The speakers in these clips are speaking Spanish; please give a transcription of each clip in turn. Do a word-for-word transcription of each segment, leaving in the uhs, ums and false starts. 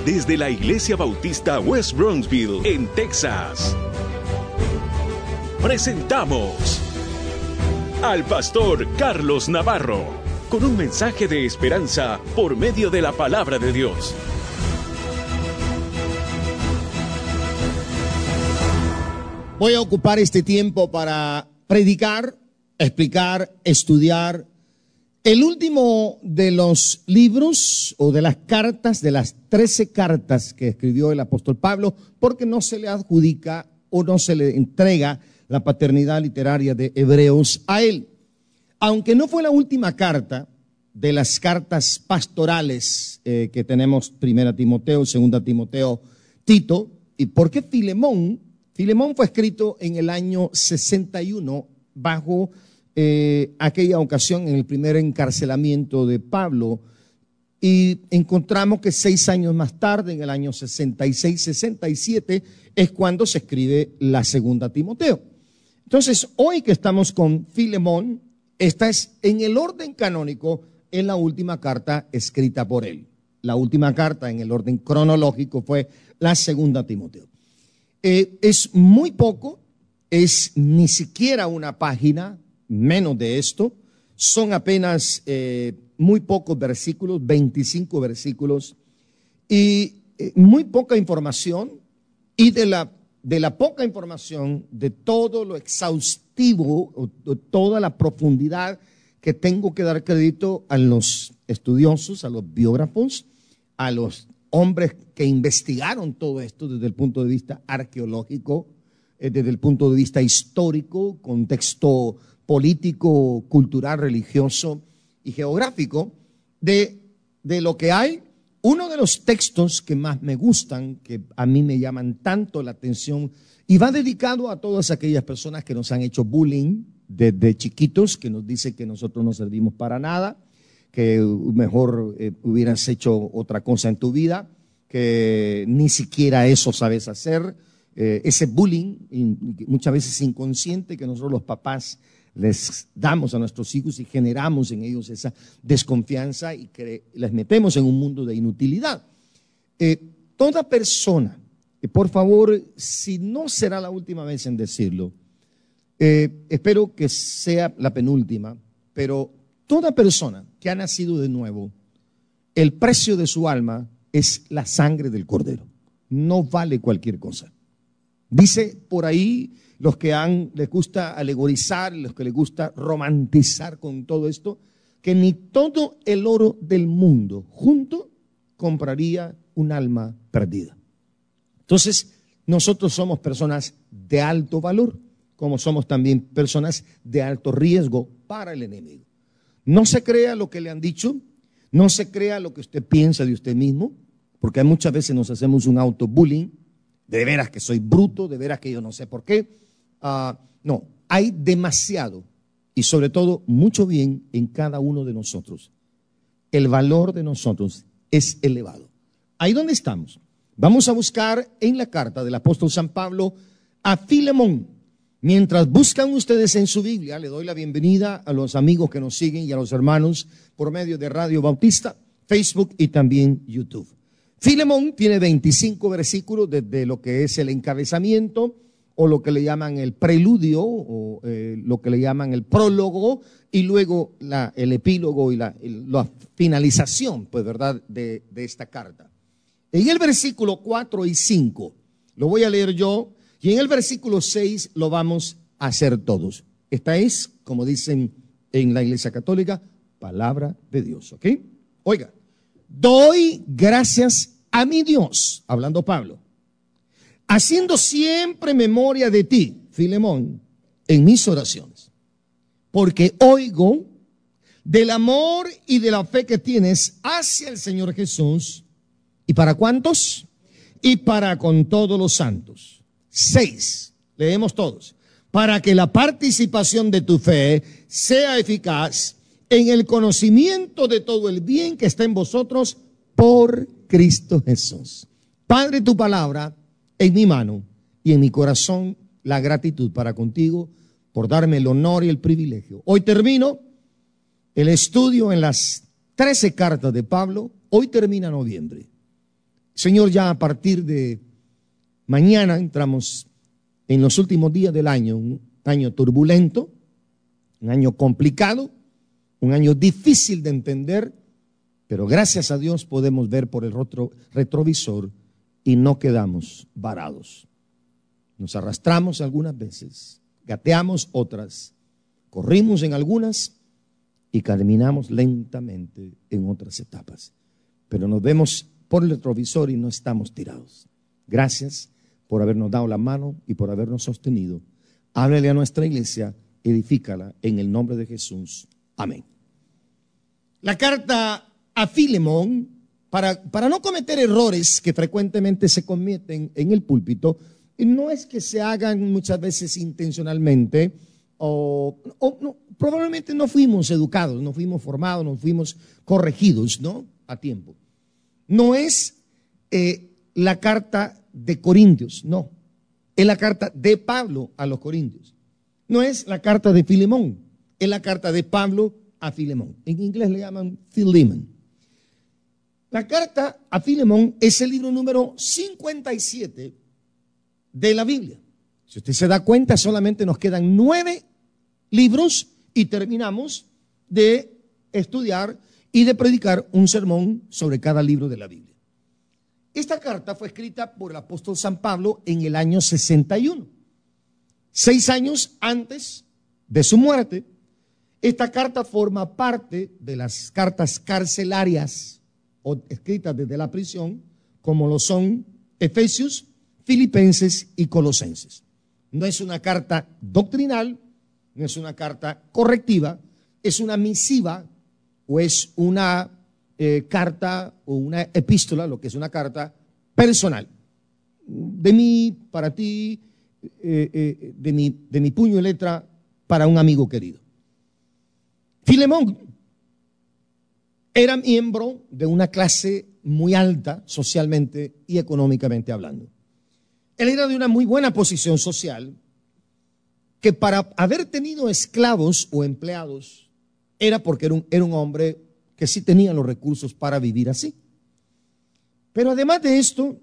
desde la Iglesia Bautista West Bronxville, en Texas. Presentamos al pastor Carlos Navarro, con un mensaje de esperanza por medio de la palabra de Dios. Voy a ocupar este tiempo para predicar, explicar, estudiar el último de los libros o de las cartas, de las trece cartas que escribió el apóstol Pablo, porque no se le adjudica o no se le entrega la paternidad literaria de Hebreos a él. Aunque no fue la última carta de las cartas pastorales eh, que tenemos, primera Timoteo, segunda Timoteo, Tito. ¿Y por qué Filemón? Filemón fue escrito en el año sesenta y uno bajo eh, aquella ocasión, en el primer encarcelamiento de Pablo, y encontramos que seis años más tarde, en el año sesenta y seis, sesenta y siete, es cuando se escribe la segunda Timoteo. Entonces, hoy que estamos con Filemón, esta es en el orden canónico, es la última carta escrita por él. La última carta en el orden cronológico fue la segunda Timoteo. Eh, es muy poco, es ni siquiera una página, menos de esto, son apenas eh, muy pocos versículos, veinticinco versículos, y eh, muy poca información, y de la, de la poca información, de todo lo exhaustivo, o, o toda la profundidad que tengo que dar crédito a los estudiosos, a los biógrafos, a los hombres que investigaron todo esto desde el punto de vista arqueológico, eh, desde el punto de vista histórico, contexto político, cultural, religioso y geográfico, de, de lo que hay. Uno de los textos que más me gustan, que a mí me llaman tanto la atención, y va dedicado a todas aquellas personas que nos han hecho bullying desde chiquitos, que nos dicen que nosotros no servimos para nada, que mejor eh, hubieras hecho otra cosa en tu vida, que ni siquiera eso sabes hacer, eh, ese bullying, muchas veces inconsciente, que nosotros los papás les damos a nuestros hijos y generamos en ellos esa desconfianza y que les metemos en un mundo de inutilidad. Eh, toda persona, eh, por favor, si no será la última vez en decirlo, eh, espero que sea la penúltima, pero toda persona que ha nacido de nuevo, el precio de su alma es la sangre del Cordero. No vale cualquier cosa. Dice por ahí los que han, les gusta alegorizar, los que les gusta romantizar con todo esto, que ni todo el oro del mundo junto compraría un alma perdida. Entonces, nosotros somos personas de alto valor, como somos también personas de alto riesgo para el enemigo. No se crea lo que le han dicho, no se crea lo que usted piensa de usted mismo, porque muchas veces nos hacemos un auto-bullying, de veras que soy bruto, de veras que yo no sé por qué. Uh, no, hay demasiado y sobre todo mucho bien en cada uno de nosotros. El valor de nosotros es elevado. Ahí donde estamos, vamos a buscar en la carta del apóstol San Pablo a Filemón. Mientras buscan ustedes en su Biblia, le doy la bienvenida a los amigos que nos siguen y a los hermanos por medio de Radio Bautista, Facebook y también YouTube. Filemón tiene veinticinco versículos desde lo que es el encabezamiento o lo que le llaman el preludio o eh, lo que le llaman el prólogo y luego la, el epílogo y la, el, la finalización, pues, ¿verdad?, de, de esta carta. En el versículo cuatro y cinco lo voy a leer yo. Y en el versículo seis lo vamos a hacer todos. Esta es, como dicen en la Iglesia Católica, palabra de Dios, ¿ok? Oiga, doy gracias a mi Dios, hablando Pablo, haciendo siempre memoria de ti, Filemón, en mis oraciones, porque oigo del amor y de la fe que tienes hacia el Señor Jesús. ¿Y para cuántos? Y para con todos los santos. Seis, leemos todos, para que la participación de tu fe sea eficaz en el conocimiento de todo el bien que está en vosotros por Cristo Jesús. Padre, tu palabra en mi mano y en mi corazón la gratitud para contigo por darme el honor y el privilegio. Hoy termino el estudio en las trece cartas de Pablo, hoy termina noviembre. Señor, ya a partir de mañana entramos en los últimos días del año, un año turbulento, un año complicado, un año difícil de entender, pero gracias a Dios podemos ver por el retro, retrovisor y no quedamos varados. Nos arrastramos algunas veces, gateamos otras, corrimos en algunas y caminamos lentamente en otras etapas. Pero nos vemos por el retrovisor y no estamos tirados. Gracias por habernos dado la mano y por habernos sostenido. Háblale a nuestra iglesia, edifícala en el nombre de Jesús. Amén. La carta a Filemón, para, para no cometer errores que frecuentemente se cometen en el púlpito, no es que se hagan muchas veces intencionalmente, o, o no, probablemente no fuimos educados, no fuimos formados, no fuimos corregidos, ¿no? A tiempo. No es eh, la carta de Corintios, no. Es la carta de Pablo a los Corintios. No es la carta de Filemón, es la carta de Pablo a Filemón. En inglés le llaman Philemon. La carta a Filemón es el libro número cincuenta y siete de la Biblia. Si usted se da cuenta, solamente nos quedan nueve libros y terminamos de estudiar y de predicar un sermón sobre cada libro de la Biblia. Esta carta fue escrita por el apóstol San Pablo en el año sesenta y uno, seis años antes de su muerte. Esta carta forma parte de las cartas carcelarias o escritas desde la prisión, como lo son Efesios, Filipenses y Colosenses. No es una carta doctrinal, no es una carta correctiva, es una misiva o es una eh, carta o una epístola, lo que es una carta personal. De mí, para ti, eh, eh, de, mi, de mi puño y letra para un amigo querido. Filemón era miembro de una clase muy alta socialmente y económicamente hablando. Él era de una muy buena posición social, que para haber tenido esclavos o empleados era porque era un, era un hombre que sí tenía los recursos para vivir así. Pero además de esto,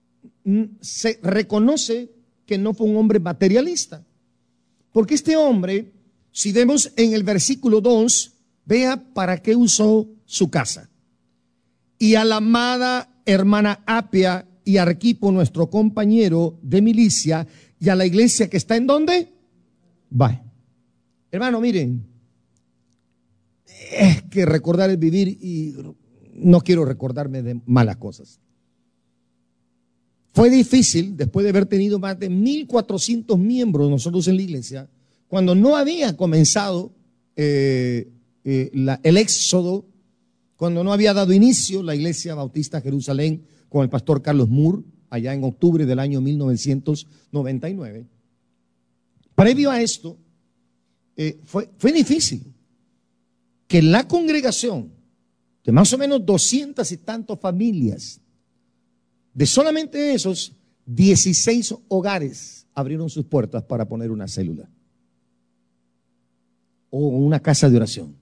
se reconoce que no fue un hombre materialista, porque este hombre, si vemos en el versículo dos, vea para qué usó su casa. Y a la amada hermana Apia y Arquipo, nuestro compañero de milicia, y a la iglesia que está en ¿dónde? Va. Hermano, miren, es que recordar es vivir y no quiero recordarme de malas cosas. Fue difícil, después de haber tenido más de mil cuatrocientos miembros nosotros en la iglesia, cuando no había comenzado eh, eh, la, el éxodo, cuando no había dado inicio la iglesia bautista Jerusalén con el pastor Carlos Moore, allá en octubre del año mil novecientos noventa y nueve. Previo a esto, eh, fue, fue difícil que la congregación de más o menos doscientas y tantas familias, de solamente esos, dieciséis hogares abrieron sus puertas para poner una célula o una casa de oración.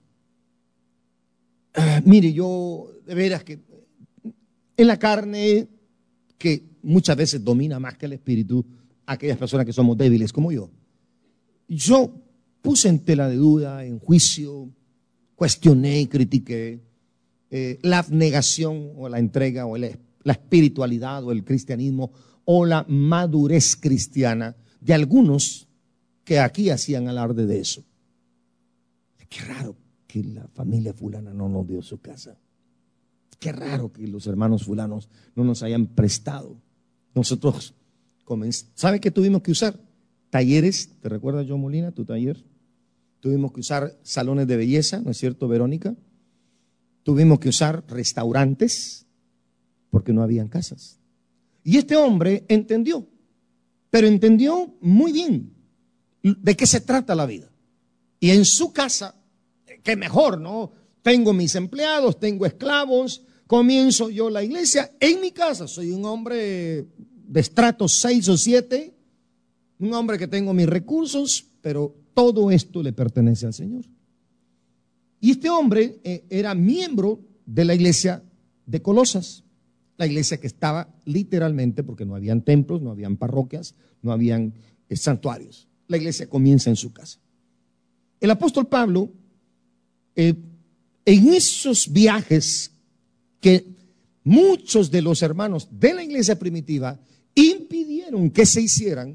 Ah, mire, yo de veras que en la carne, que muchas veces domina más que el espíritu, aquellas personas que somos débiles como yo, yo puse en tela de duda, en juicio, cuestioné y critiqué eh, la abnegación o la entrega o el, la espiritualidad o el cristianismo o la madurez cristiana de algunos que aquí hacían alarde de eso. Qué raro que la familia fulana no nos dio su casa. Qué raro que los hermanos fulanos no nos hayan prestado. Nosotros, ¿sabe qué tuvimos que usar? Talleres, ¿te recuerdas, John Molina, tu taller? Tuvimos que usar salones de belleza, ¿no es cierto, Verónica? Tuvimos que usar restaurantes porque no habían casas. Y este hombre entendió, pero entendió muy bien de qué se trata la vida. Y en su casa, qué mejor, ¿no? Tengo mis empleados, tengo esclavos, comienzo yo la iglesia en mi casa. Soy un hombre de estrato seis o siete, un hombre que tengo mis recursos, pero todo esto le pertenece al Señor. Y este hombre eh, era miembro de la iglesia de Colosas, La iglesia que estaba literalmente, porque no habían templos, no habían parroquias, no habían eh, santuarios. La iglesia comienza en su casa. El apóstol Pablo, eh, en esos viajes que muchos de los hermanos de la iglesia primitiva impidieron que se hicieran,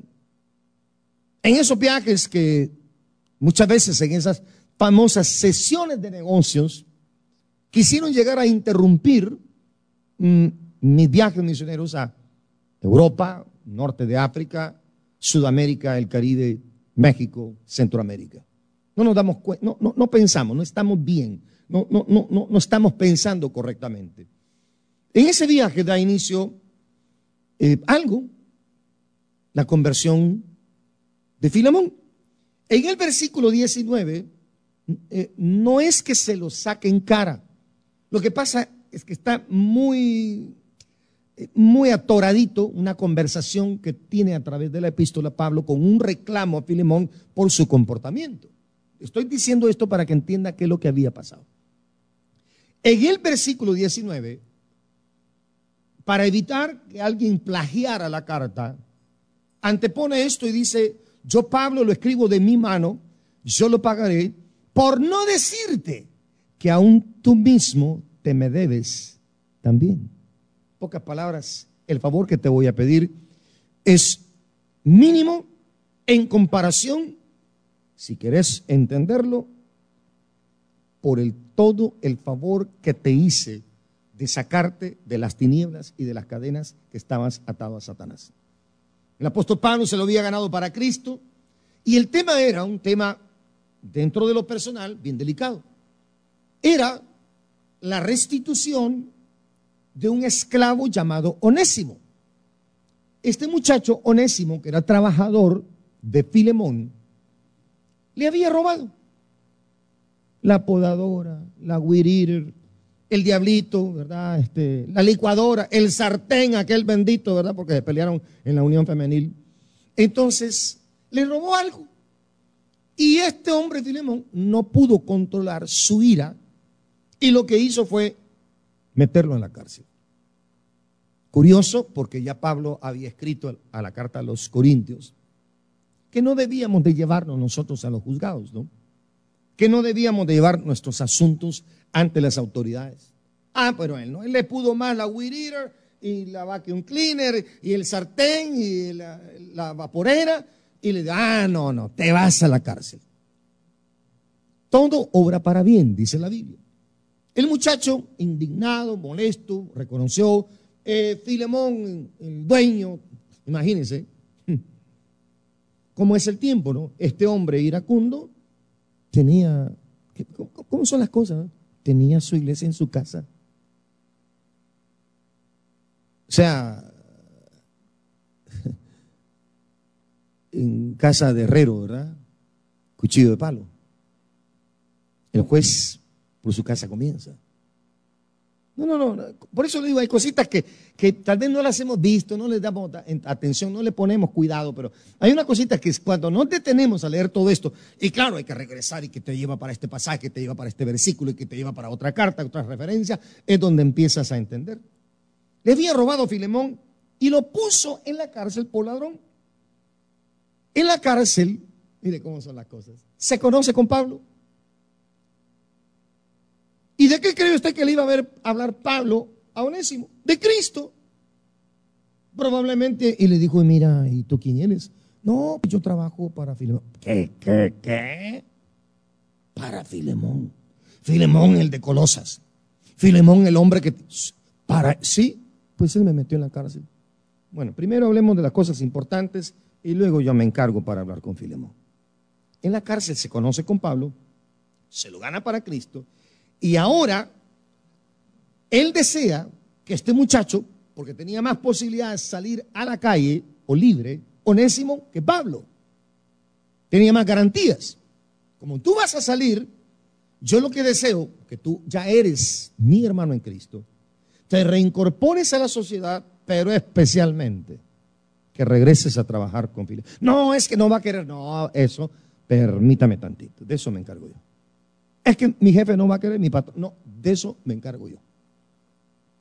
en esos viajes que muchas veces en esas famosas sesiones de negocios quisieron llegar a interrumpir mmm, mis viajes misioneros a Europa, norte de África, Sudamérica, el Caribe, México, Centroamérica. No nos damos cuenta, no, no, no pensamos, no estamos bien, no, no, no, no, no estamos pensando correctamente. En ese viaje da inicio eh, algo, la conversión de Filemón. En el versículo diecinueve, eh, no es que se lo saque en cara. Lo que pasa es que está muy, muy atoradito una conversación que tiene a través de la epístola Pablo con un reclamo a Filemón por su comportamiento. Estoy diciendo esto para que entienda qué es lo que había pasado. En el versículo diecinueve, para evitar que alguien plagiara la carta, antepone esto y dice: yo, Pablo, lo escribo de mi mano, yo lo pagaré, por no decirte que aún tú mismo te me debes también. En pocas palabras, el favor que te voy a pedir es mínimo en comparación, si querés entenderlo, por el todo el favor que te hice de sacarte de las tinieblas y de las cadenas que estabas atado a Satanás. El apóstol Pablo se lo había ganado para Cristo y el tema era un tema dentro de lo personal bien delicado. Era la restitución de un esclavo llamado Onésimo. Este muchacho Onésimo, que era trabajador de Filemón, le había robado la podadora, la weed eater, el diablito, ¿verdad? Este, la licuadora, el sartén, aquel bendito, ¿verdad? Porque se pelearon en la unión femenil. Entonces, le robó algo. Y este hombre, Filemón, no pudo controlar su ira y lo que hizo fue meterlo en la cárcel. Curioso, porque ya Pablo había escrito a la carta a los Corintios que no debíamos de llevarnos nosotros a los juzgados, ¿no? Que no debíamos de llevar nuestros asuntos ante las autoridades. Ah, pero él no, él le pudo más la weed eater y la vacuum cleaner y el sartén y la, la vaporera y le dijo: ah, no, no, te vas a la cárcel. Todo obra para bien, dice la Biblia. El muchacho, indignado, molesto, reconoció, eh, Filemón, el dueño, imagínense cómo es el tiempo, ¿no? Este hombre iracundo tenía, ¿cómo son las cosas? ¿No? Tenía su iglesia en su casa. O sea, en casa de herrero, ¿verdad? Cuchillo de palo. El juez por su casa comienza. No, no, no, por eso le digo, hay cositas que, que tal vez no las hemos visto, no les damos atención, no le ponemos cuidado, pero hay una cosita que es cuando nos detenemos a leer todo esto, y claro, hay que regresar y que te lleva para este pasaje, que te lleva para este versículo y que te lleva para otra carta, otra referencia, es donde empiezas a entender. Le había robado a Filemón y lo puso en la cárcel por ladrón. En la cárcel, mire cómo son las cosas, se conoce con Pablo. ¿Y de qué cree usted que le iba a ver hablar Pablo a Onésimo? De Cristo. Probablemente, y le dijo: mira, ¿y tú quién eres? No, yo trabajo para Filemón. ¿Qué, qué, qué? Para Filemón. Filemón, el de Colosas. Filemón, el hombre que... Para... Sí, pues él me metió en la cárcel. Bueno, primero hablemos de las cosas importantes y luego yo me encargo para hablar con Filemón. En la cárcel se conoce con Pablo, se lo gana para Cristo. Y ahora, él desea que este muchacho, porque tenía más posibilidades de salir a la calle o libre, Onésimo, que Pablo. Tenía más garantías. Como tú vas a salir, yo lo que deseo, que tú ya eres mi hermano en Cristo, te reincorpores a la sociedad, pero especialmente que regreses a trabajar con Filemón. No, es que no va a querer, no, eso, permítame tantito, de eso me encargo yo. Es que mi jefe no va a querer, mi patrón. No, de eso me encargo yo.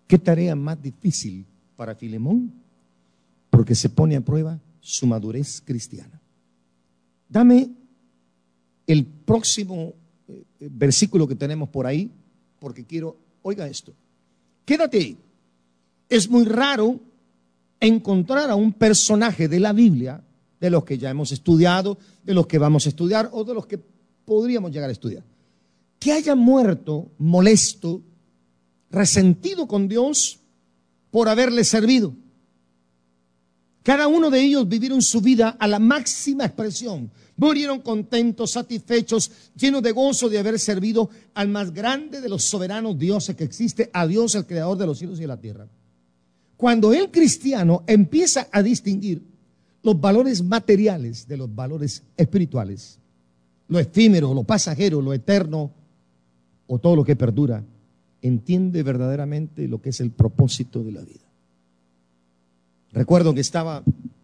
¿Qué tarea más difícil para Filemón? Porque se pone a prueba su madurez cristiana. Dame el próximo eh, versículo que tenemos por ahí, porque quiero, oiga esto, quédate ahí. Es muy raro encontrar a un personaje de la Biblia, de los que ya hemos estudiado, de los que vamos a estudiar o de los que podríamos llegar a estudiar, que haya muerto molesto, resentido con Dios por haberle servido. Cada uno de ellos vivieron su vida a la máxima expresión. Murieron contentos, satisfechos, llenos de gozo de haber servido al más grande de los soberanos dioses que existe, a Dios, el creador de los cielos y de la tierra. Cuando el cristiano empieza a distinguir los valores materiales de los valores espirituales, lo efímero, lo pasajero, lo eterno o todo lo que perdura, entiende verdaderamente lo que es el propósito de la vida. Recuerdo que estaba,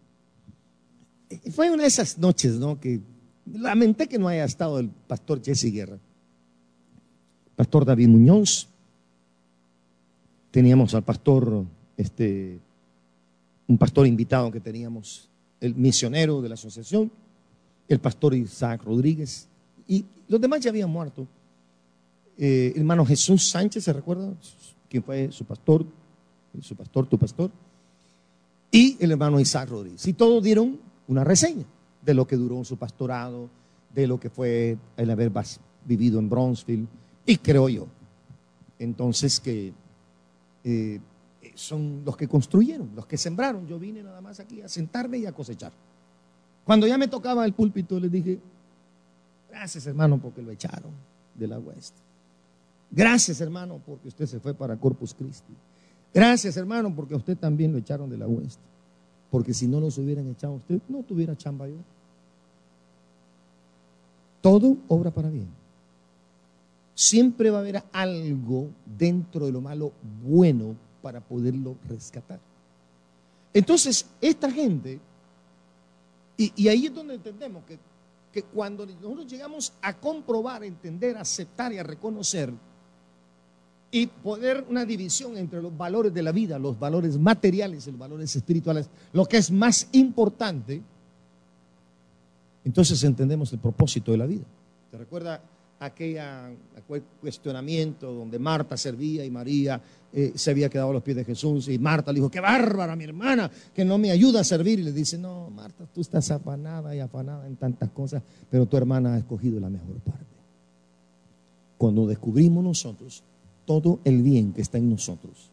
fue una de esas noches, ¿no?, que lamenté que no haya estado el pastor Jesse Guerra, pastor David Muñoz, teníamos al pastor, este, un pastor invitado que teníamos, el misionero de la asociación, el pastor Isaac Rodríguez, y los demás ya habían muerto. Eh, hermano Jesús Sánchez, ¿se recuerda? ¿Quién fue su pastor? Su pastor, tu pastor. Y el hermano Isaac Rodríguez. Y todos dieron una reseña de lo que duró su pastorado, de lo que fue el haber vivido en Bronzeville, y creo yo, entonces que eh, son los que construyeron, los que sembraron. Yo vine nada más aquí a sentarme y a cosechar. Cuando ya me tocaba el púlpito, les dije, gracias hermano porque lo echaron de la West. Gracias hermano porque usted se fue para Corpus Christi. Gracias hermano porque a usted también lo echaron de la West. Porque si no los hubieran echado a usted, no tuviera chamba yo. Todo obra para bien. Siempre va a haber algo dentro de lo malo bueno para poderlo rescatar. Entonces, esta gente, y, y ahí es donde entendemos que, que cuando nosotros llegamos a comprobar, a entender, a aceptar y a reconocer y poner una división entre los valores de la vida, los valores materiales y los valores espirituales, lo que es más importante, entonces entendemos el propósito de la vida. ¿Te recuerda aquella, aquel cuestionamiento donde Marta servía y María eh, se había quedado a los pies de Jesús, y Marta le dijo, qué bárbara mi hermana, que no me ayuda a servir? Y le dice, no Marta, tú estás afanada y afanada en tantas cosas, pero tu hermana ha escogido la mejor parte. Cuando descubrimos nosotros todo el bien que está en nosotros,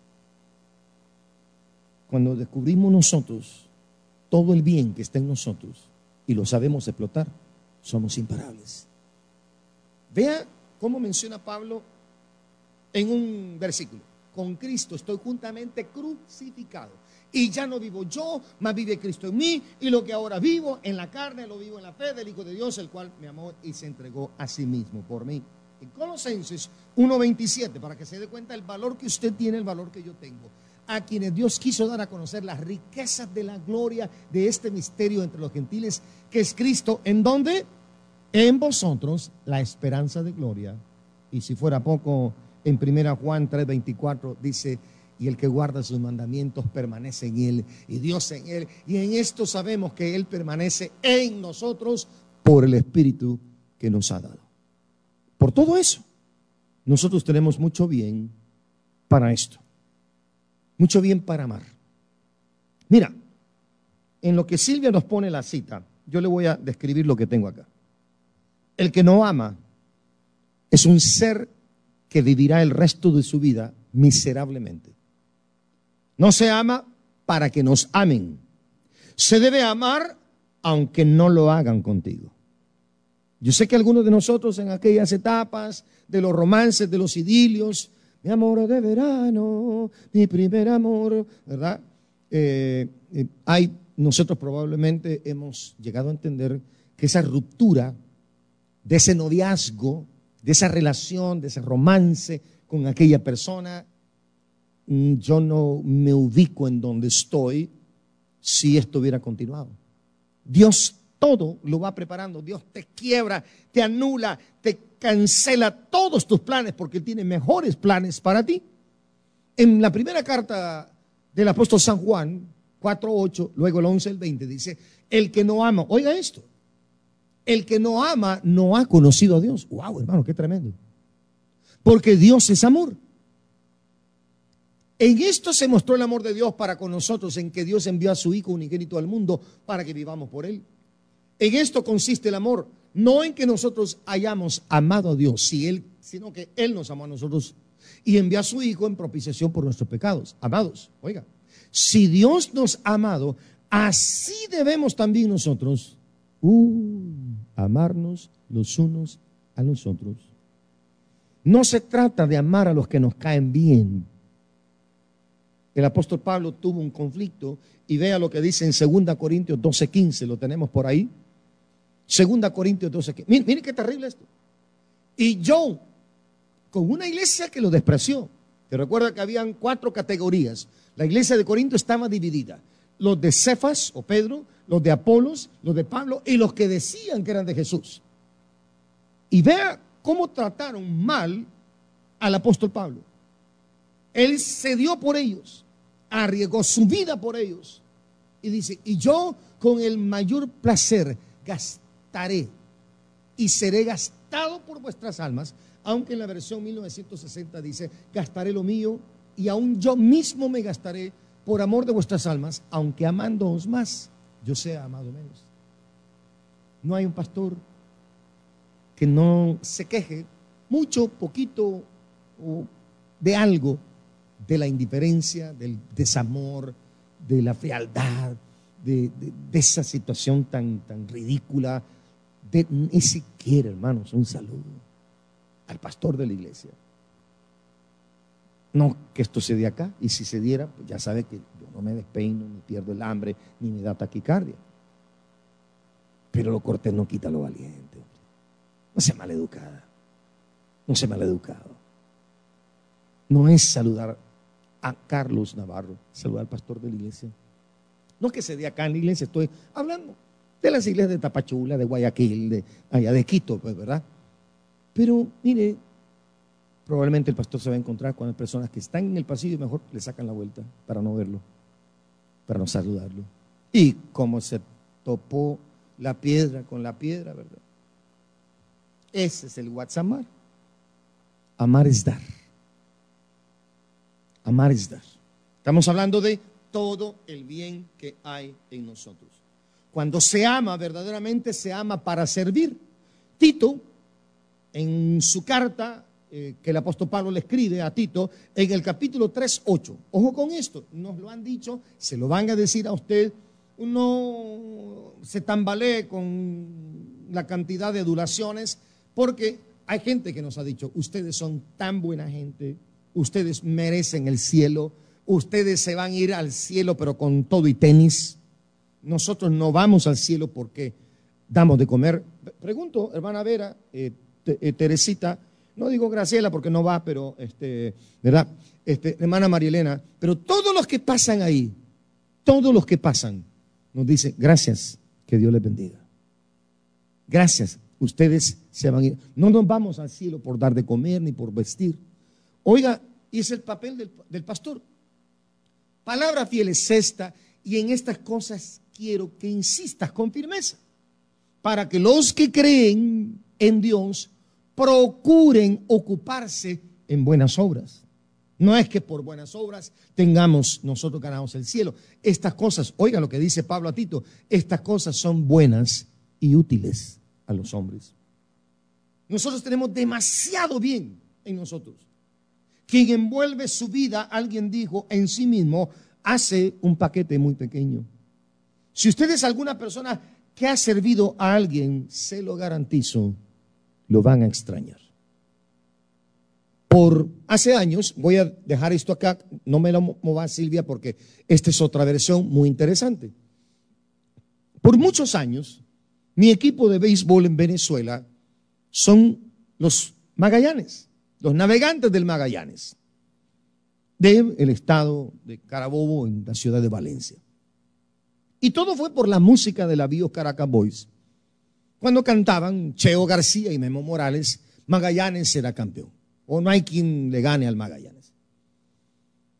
cuando descubrimos nosotros todo el bien que está en nosotros y lo sabemos explotar, somos imparables. Vea cómo menciona Pablo en un versículo: con Cristo estoy juntamente crucificado, y ya no vivo yo, mas vive Cristo en mí, y lo que ahora vivo en la carne, lo vivo en la fe del Hijo de Dios, el cual me amó y se entregó a sí mismo por mí. En Colosenses uno veintisiete, para que se dé cuenta el valor que usted tiene, el valor que yo tengo, a quienes Dios quiso dar a conocer las riquezas de la gloria de este misterio entre los gentiles, que es Cristo, ¿en dónde? En vosotros, la esperanza de gloria. Y si fuera poco, en primera Juan tres veinticuatro dice, y el que guarda sus mandamientos permanece en él, y Dios en él, y en esto sabemos que él permanece en nosotros por el Espíritu que nos ha dado. Por todo eso, nosotros tenemos mucho bien para esto, mucho bien para amar. Mira, en lo que Silvia nos pone la cita, yo le voy a describir lo que tengo acá. El que no ama es un ser que vivirá el resto de su vida miserablemente. No se ama para que nos amen. Se debe amar aunque no lo hagan contigo. Yo sé que algunos de nosotros en aquellas etapas de los romances, de los idilios, mi amor de verano, mi primer amor, ¿verdad? Eh, eh, hay, nosotros probablemente hemos llegado a entender que esa ruptura de ese noviazgo, de esa relación, de ese romance con aquella persona, yo no me ubico en donde estoy si esto hubiera continuado. Dios todo lo va preparando. Dios te quiebra, te anula, te cancela todos tus planes porque Él tiene mejores planes para ti. En la primera carta del apóstol San Juan, cuatro ocho, luego el once, el veinte, dice, el que no ama, oiga esto, el que no ama no ha conocido a Dios. Wow, hermano, qué tremendo. Porque Dios es amor. En esto se mostró el amor de Dios para con nosotros, en que Dios envió a su Hijo unigénito al mundo para que vivamos por Él. En esto consiste el amor, no en que nosotros hayamos amado a Dios, si Él, sino que Él nos amó a nosotros y envió a su Hijo en propiciación por nuestros pecados. Amados, oiga, si Dios nos ha amado, así debemos también nosotros uh, amarnos los unos a los otros. No se trata de amar a los que nos caen bien. El apóstol Pablo tuvo un conflicto y vea lo que dice en segunda Corintios doce quince, lo tenemos por ahí. segunda Corintios doce quince. Miren, miren qué terrible esto. Y yo, con una iglesia que lo despreció, te recuerda que habían cuatro categorías. La iglesia de Corinto estaba dividida. Los de Cefas o Pedro, los de Apolos, los de Pablo y los que decían que eran de Jesús. Y vea cómo trataron mal al apóstol Pablo. Él se dio por ellos, arriesgó su vida por ellos. Y dice, y yo con el mayor placer gastaré y seré gastado por vuestras almas, aunque en la versión mil novecientos sesenta dice, gastaré lo mío y aún yo mismo me gastaré por amor de vuestras almas, aunque amándoos más, yo sea amado menos. No hay un pastor que no se queje mucho, poquito o de algo de la indiferencia, del desamor, de la frialdad, de, de, de esa situación tan, tan ridícula. De, ni siquiera, hermanos, un saludo al pastor de la iglesia. No que esto se dé acá, y si se diera, pues ya sabe que yo no me despeino, ni pierdo el hambre, ni me da taquicardia. Pero lo cortés no quita lo valiente. No sea maleducada, no sea maleducado. No es saludar a Carlos Navarro, saludar al pastor de la iglesia. No que se dé acá en la iglesia, estoy hablando de las iglesias de Tapachula, de Guayaquil, de allá de Quito, pues, ¿verdad? Pero mire, probablemente el pastor se va a encontrar con las personas que están en el pasillo y mejor le sacan la vuelta para no verlo, para no saludarlo. Y como se topó la piedra con la piedra, ¿verdad? Ese es el WhatsApp. Amar. Amar es dar. Amar es dar. Estamos hablando de todo el bien que hay en nosotros. Cuando se ama, verdaderamente se ama para servir. Tito, en su carta eh, que el apóstol Pablo le escribe a Tito, en el capítulo tres, ocho. Ojo con esto, nos lo han dicho, se lo van a decir a usted. Uno se tambalee con la cantidad de adulaciones, porque hay gente que nos ha dicho, ustedes son tan buena gente, ustedes merecen el cielo, ustedes se van a ir al cielo pero con todo y tenis. Nosotros no vamos al cielo porque damos de comer. Pregunto, hermana Vera, eh, te, eh, Teresita, no digo Graciela porque no va, pero este, ¿verdad? Este, hermana Marielena, pero todos los que pasan ahí, todos los que pasan, nos dicen, gracias, que Dios les bendiga. Gracias, ustedes se van a ir. No nos vamos al cielo por dar de comer ni por vestir. Oiga, y es el papel del, del pastor. Palabra fiel es esta, y en estas cosas quiero que insistas con firmeza, para que los que creen en Dios procuren ocuparse en buenas obras. No es que por buenas obras tengamos nosotros ganados el cielo. Estas cosas, oiga lo que dice Pablo a Tito, estas cosas son buenas y útiles a los hombres. Nosotros tenemos demasiado bien en nosotros. Quien envuelve su vida, alguien dijo, en sí mismo, hace un paquete muy pequeño. Si usted es alguna persona que ha servido a alguien, se lo garantizo, lo van a extrañar. Por hace años, voy a dejar esto acá, no me lo mova Silvia porque esta es otra versión muy interesante. Por muchos años, mi equipo de béisbol en Venezuela son los Magallanes, los navegantes del Magallanes, del estado de Carabobo, en la ciudad de Valencia. Y todo fue por la música de la Bio Caracas Boys. Cuando cantaban Cheo García y Memo Morales, Magallanes será campeón. O no hay quien le gane al Magallanes.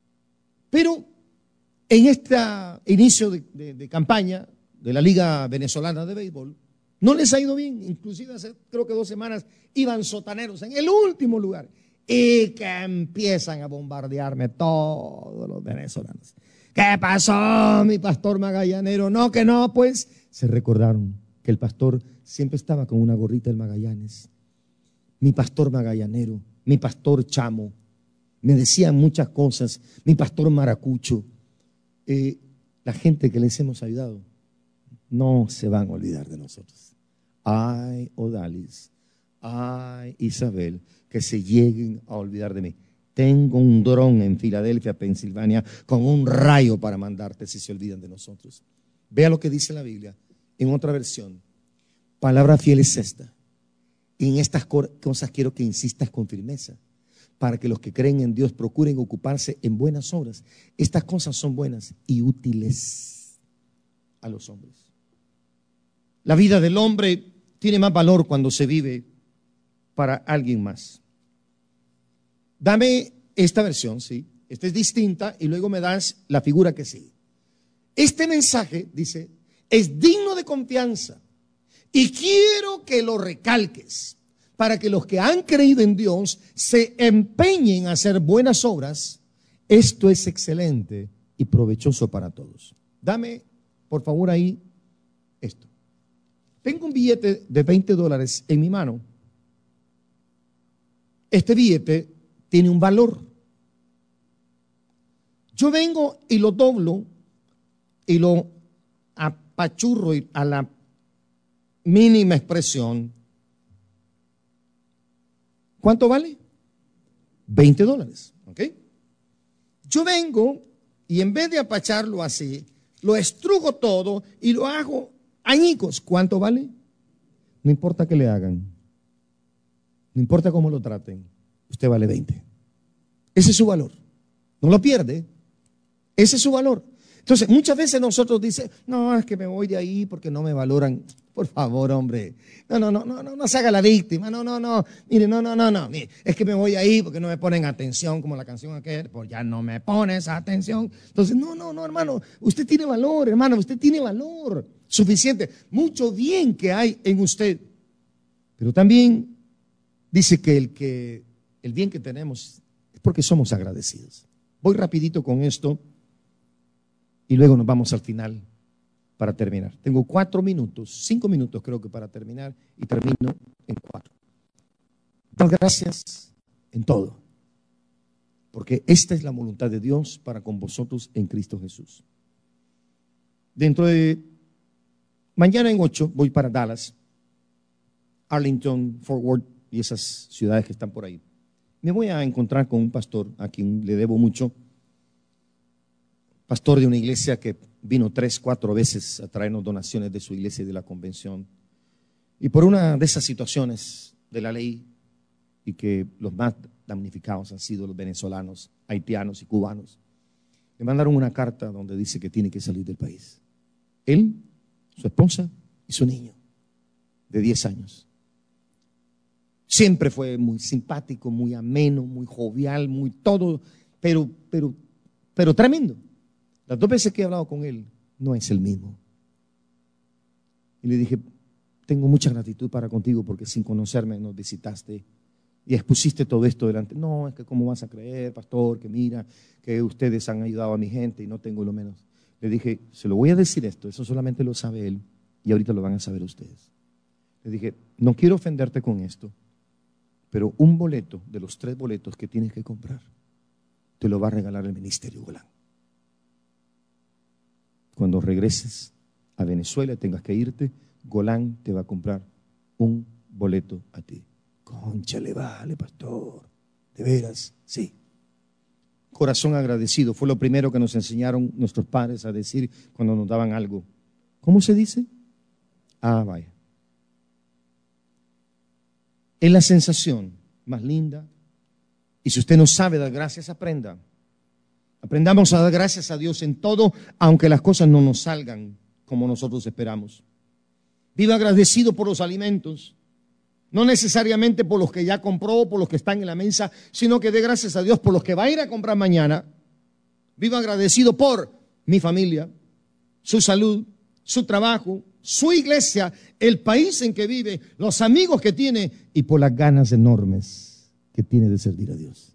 Pero en este inicio de, de, de campaña de la Liga Venezolana de Béisbol, no les ha ido bien. Inclusive hace creo que dos semanas iban sotaneros en el último lugar. Y que empiezan a bombardearme todos los venezolanos. ¿Qué pasó, mi pastor magallanero? No, que no, pues. Se recordaron que el pastor siempre estaba con una gorrita del Magallanes. Mi pastor magallanero, mi pastor chamo. Me decían muchas cosas. Mi pastor maracucho. Eh, la gente que les hemos ayudado no se van a olvidar de nosotros. Ay, Odalis. Ay, Isabel, que se lleguen a olvidar de mí. Tengo un dron en Filadelfia, Pensilvania, con un rayo para mandarte si se olvidan de nosotros. Vea lo que dice la Biblia en otra versión. Palabra fiel es esta. Y en estas cosas quiero que insistas con firmeza, para que los que creen en Dios procuren ocuparse en buenas obras. Estas cosas son buenas y útiles a los hombres. La vida del hombre tiene más valor cuando se vive para alguien más. Dame esta versión, sí. Esta es distinta y luego me das la figura que sigue. Este mensaje, dice, es digno de confianza y quiero que lo recalques para que los que han creído en Dios se empeñen a hacer buenas obras. Esto es excelente y provechoso para todos. Dame, por favor, ahí esto. Tengo un billete de veinte dólares en mi mano. Este billete tiene un valor. Yo vengo y lo doblo y lo apachurro a la mínima expresión. ¿Cuánto vale? veinte dólares. ¿Ok? Yo vengo y en vez de apacharlo así, lo estrujo todo y lo hago añicos. ¿Cuánto vale? No importa qué le hagan. No importa cómo lo traten, usted vale veinte. Ese es su valor. No lo pierde. Ese es su valor. Entonces, muchas veces nosotros dicen, no, es que me voy de ahí porque no me valoran. Por favor, hombre. No, no, no, no, no, no se haga la víctima. No, no, no. Mire, no, no, no, no. Mire, es que me voy ahí porque no me ponen atención, como la canción aquella, pues ya no me pones atención. Entonces, no, no, no, hermano. Usted tiene valor, hermano. Usted tiene valor suficiente. Mucho bien que hay en usted. Pero también dice que el, que el bien que tenemos es porque somos agradecidos. Voy rapidito con esto y luego nos vamos al final para terminar. Tengo cuatro minutos, cinco minutos creo que para terminar y termino en cuatro. Dar gracias en todo, porque esta es la voluntad de Dios para con vosotros en Cristo Jesús. Dentro de mañana en ocho voy para Dallas, Arlington, Fort Worth y esas ciudades que están por ahí. Me voy a encontrar con un pastor a quien le debo mucho, pastor de una iglesia que vino tres, cuatro veces a traernos donaciones de su iglesia y de la convención. Y por una de esas situaciones de la ley, y que los más damnificados han sido los venezolanos, haitianos y cubanos, le mandaron una carta donde dice que tiene que salir del país. Él, su esposa y su niño de diez años. Siempre fue muy simpático, muy ameno, muy jovial, muy todo, pero, pero, pero tremendo. Las dos veces que he hablado con él, no es el mismo. Y le dije, tengo mucha gratitud para contigo porque sin conocerme nos visitaste y expusiste todo esto delante. No, es que cómo vas a creer, pastor, que mira, que ustedes han ayudado a mi gente y no tengo lo menos. Le dije, se lo voy a decir esto, eso solamente lo sabe él y ahorita lo van a saber ustedes. Le dije, no quiero ofenderte con esto, pero un boleto de los tres boletos que tienes que comprar, te lo va a regalar el Ministerio Golán. Cuando regreses a Venezuela y tengas que irte, Golán te va a comprar un boleto a ti. Cónchale, vale, pastor. De veras, sí. Corazón agradecido. Fue lo primero que nos enseñaron nuestros padres a decir cuando nos daban algo. ¿Cómo se dice? Ah, vaya. Es la sensación más linda. Y si usted no sabe dar gracias, aprenda. Aprendamos a dar gracias a Dios en todo, aunque las cosas no nos salgan como nosotros esperamos. Viva agradecido por los alimentos, no necesariamente por los que ya compró, por los que están en la mesa, sino que dé gracias a Dios por los que va a ir a comprar mañana. Vivo agradecido por mi familia, su salud, su trabajo, su iglesia, el país en que vive, los amigos que tiene y por las ganas enormes que tiene de servir a Dios.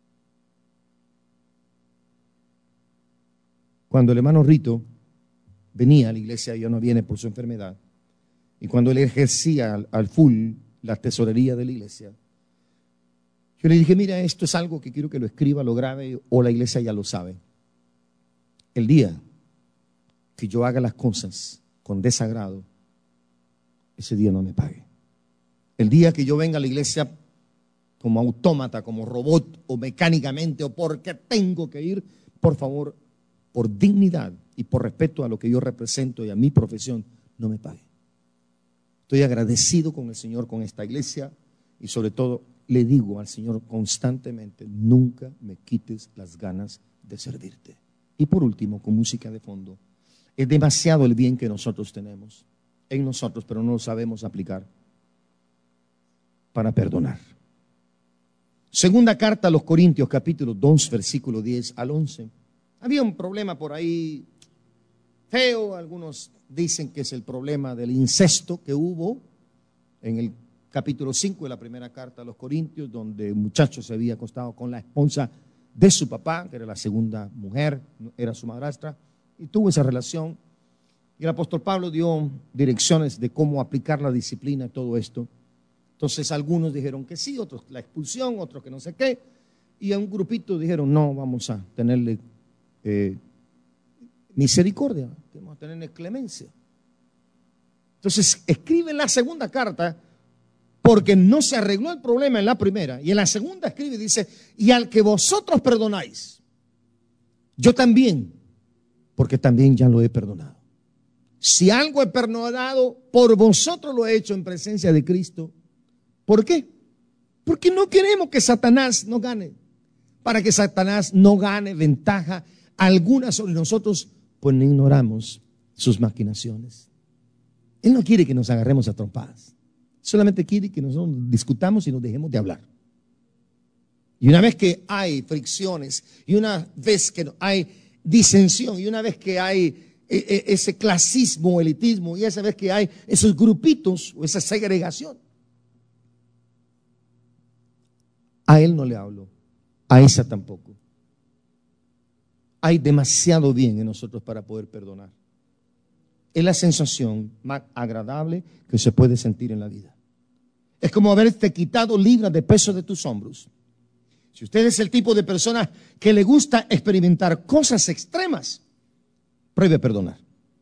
Cuando el hermano Rito venía a la iglesia, ya no viene por su enfermedad, y cuando él ejercía al, al full la tesorería de la iglesia, yo le dije, mira, esto es algo que quiero que lo escriba, lo grabe, o la iglesia ya lo sabe. El día que yo haga las cosas con desagrado, ese día no me pague. El día que yo venga a la iglesia como autómata, como robot, o mecánicamente, o porque tengo que ir, por favor, por dignidad y por respeto a lo que yo represento y a mi profesión, no me pague. Estoy agradecido con el Señor, con esta iglesia, y sobre todo le digo al Señor constantemente, nunca me quites las ganas de servirte. Y por último, con música de fondo, es demasiado el bien que nosotros tenemos en nosotros, pero no lo sabemos aplicar para perdonar. Segunda carta a los Corintios, capítulo dos, versículo diez al once. Había un problema por ahí feo, algunos dicen que es el problema del incesto que hubo en el capítulo cinco de la primera carta a los Corintios, donde un muchacho se había acostado con la esposa de su papá, que era la segunda mujer, era su madrastra, y tuvo esa relación. Y el apóstol Pablo dio direcciones de cómo aplicar la disciplina y todo esto. Entonces algunos dijeron que sí, otros la expulsión, otros que no sé qué, y a un grupito dijeron, no, vamos a tenerle eh, misericordia, vamos a tenerle clemencia. Entonces escribe la segunda carta porque no se arregló el problema en la primera, y en la segunda escribe y dice, y al que vosotros perdonáis, yo también, porque también ya lo he perdonado. Si algo he perdonado, por vosotros lo he hecho en presencia de Cristo. ¿Por qué? Porque no queremos que Satanás nos gane. Para que Satanás no gane ventaja alguna sobre nosotros, pues no ignoramos sus maquinaciones. Él no quiere que nos agarremos a trompadas. Solamente quiere que nosotros discutamos y nos dejemos de hablar. Y una vez que hay fricciones, y una vez que hay disensión, y una vez que hay ese clasismo, elitismo, y esa vez que hay esos grupitos o esa segregación, a él no le hablo, a esa tampoco. Hay demasiado bien en nosotros para poder perdonar. Es la sensación más agradable que se puede sentir en la vida. Es como haberte quitado libras de peso de tus hombros. Si usted es el tipo de persona que le gusta experimentar cosas extremas, pruebe a perdonar.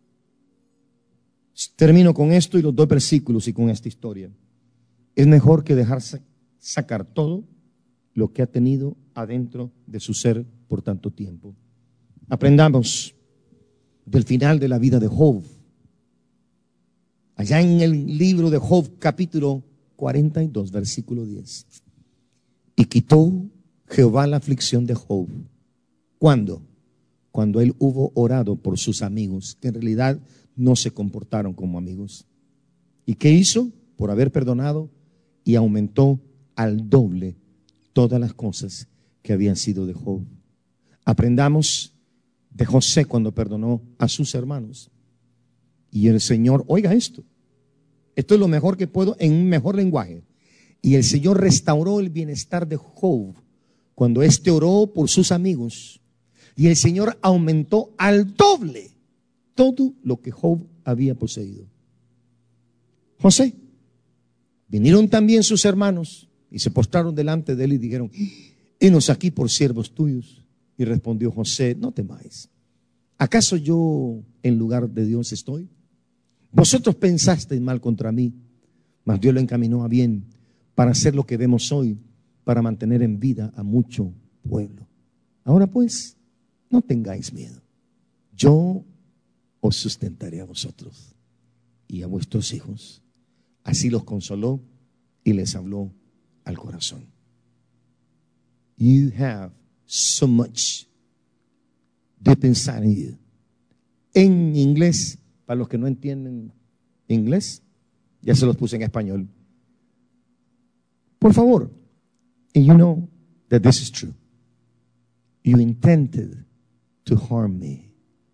Termino con esto y los dos versículos y con esta historia. Es mejor que dejarse sacar todo lo que ha tenido adentro de su ser por tanto tiempo. Aprendamos del final de la vida de Job. Allá en el libro de Job, capítulo cuarenta y dos, versículo diez. Y quitó Jehová la aflicción de Job. ¿Cuándo? Cuando él hubo orado por sus amigos, que en realidad no se comportaron como amigos. ¿Y qué hizo? Por haber perdonado, y aumentó al doble todas las cosas que habían sido de Job. Aprendamos de José cuando perdonó a sus hermanos. Y el Señor, oiga esto, esto es lo mejor que puedo en un mejor lenguaje. Y el Señor restauró el bienestar de Job cuando éste oró por sus amigos. Y el Señor aumentó al doble todo lo que Job había poseído. José, vinieron también sus hermanos y se postraron delante de él y dijeron, henos aquí por siervos tuyos. Y respondió José, no temáis. ¿Acaso yo en lugar de Dios estoy? Vosotros pensasteis mal contra mí, mas Dios lo encaminó a bien para hacer lo que vemos hoy, para mantener en vida a mucho pueblo. Ahora pues, no tengáis miedo. Yo os sustentaré a vosotros y a vuestros hijos. Así los consoló y les habló al corazón. You have so much deep inside you. En inglés, para los que no entienden inglés, ya se los puse en español. Por favor, and you know that this is true. You intended to harm me.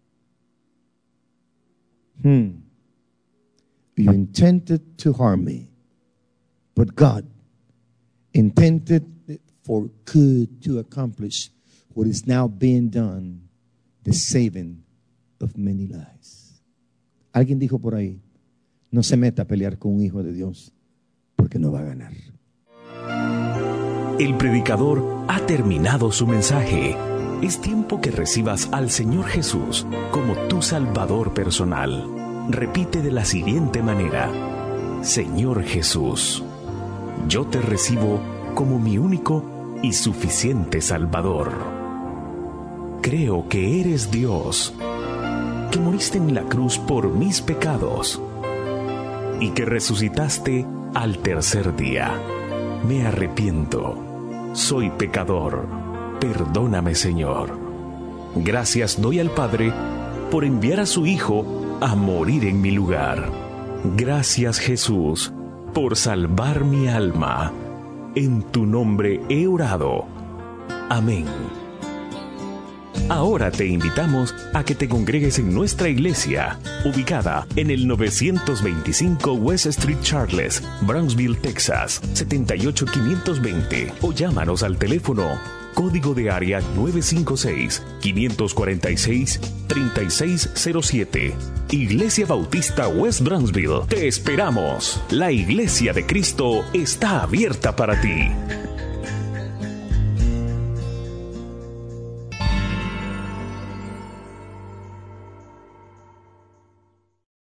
Hmm. You intended to harm me, but God intended it for good to accomplish what is now being done, the saving of many lives. Alguien dijo por ahí, no se meta a pelear con un hijo de Dios, porque no va a ganar. El predicador ha terminado su mensaje. Es tiempo que recibas al Señor Jesús como tu Salvador personal. Repite de la siguiente manera: Señor Jesús, yo te recibo como mi único y suficiente Salvador. Creo que eres Dios, que moriste en la cruz por mis pecados y que resucitaste al tercer día. Me arrepiento. Soy pecador. Perdóname, Señor. Gracias doy al Padre por enviar a su Hijo a morir en mi lugar. Gracias, Jesús, por salvar mi alma. En tu nombre he orado. Amén. Ahora te invitamos a que te congregues en nuestra iglesia, ubicada en el novecientos veinticinco West Street Charles, Brownsville, Texas, setenta y ocho quinientos veinte, o llámanos al teléfono código de área nueve cinco seis, cinco cuatro seis, tres seis cero siete. Iglesia Bautista West Brownsville. Te esperamos. La Iglesia de Cristo está abierta para ti.